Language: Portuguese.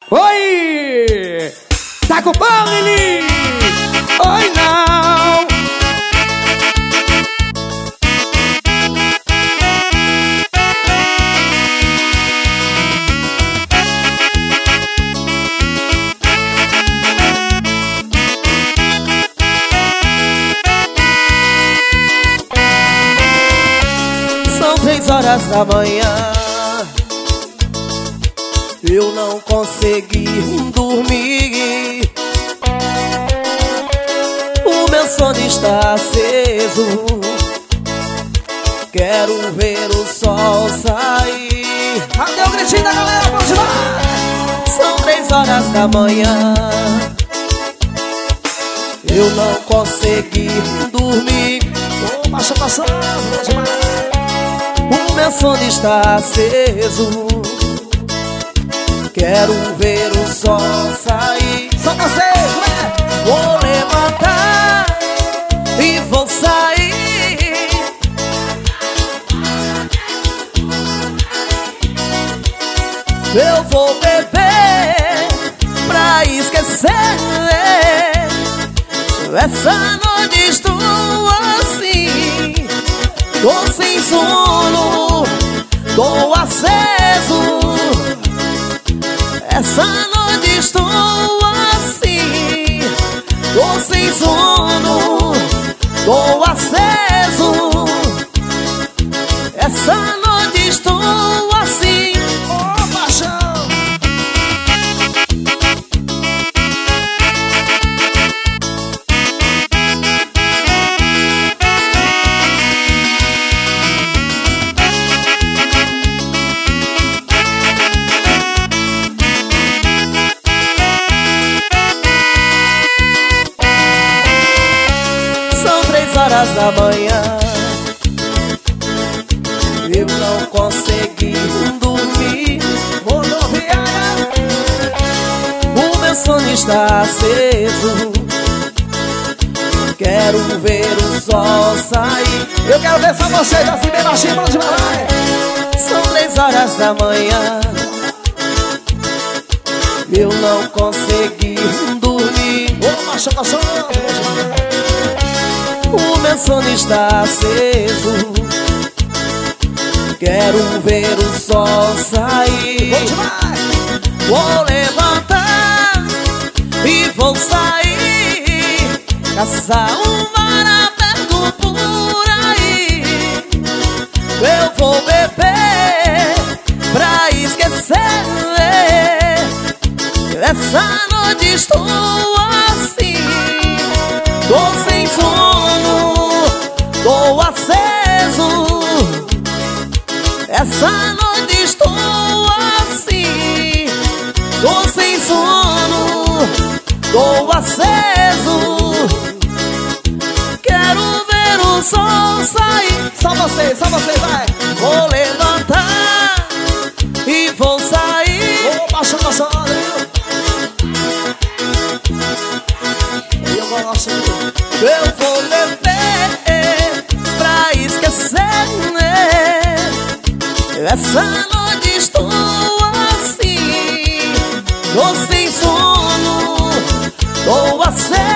Oi! Tá com pão, Lili? Oi, não! São 3 horas da manhã, eu não consegui dormir. O meu sono está aceso, quero ver o sol sair. Cadê o gritinho da galera? Vamos lá! São 3 horas da manhã, eu não consegui dormir. Ô, marcha passando, vamos lá! O meu sono está aceso, quero ver o sol sair. Só vocês, ué! Vou levantar e vou sair. Eu vou beber pra esquecer. Essa noite estou assim, tô sem sono, tô aceso. Essa noite estou assim, tô sem sono, tô aceso. Essa noite estou assim. Ô, paixão! São 3 horas da manhã, eu não consegui dormir. Rodoviária! O meu sono está aceso, quero ver o sol sair. Eu quero ver só vocês assim bem baixinho, vamos lá, vai! São 3 horas da manhã, eu não consegui dormir. Ô, marcha passando! O meu sono está aceso, quero ver o sol sair. Vamos lá! Vou levantar e vou sair, caçar um mar aberto por aí. Eu vou beber pra esquecer. Essa noite estou assim, tô sem sono, tô aceso. Essa noite estou assim, tô sem sono, tô aceso. Quero ver o sol sair. Só vocês, vai! Vou levantar e vou sair. Ô, marcha passando! Eu gosto! Eu vou beber pra esquecer. Essa noite estou assim, tô sem sono, tô aceso.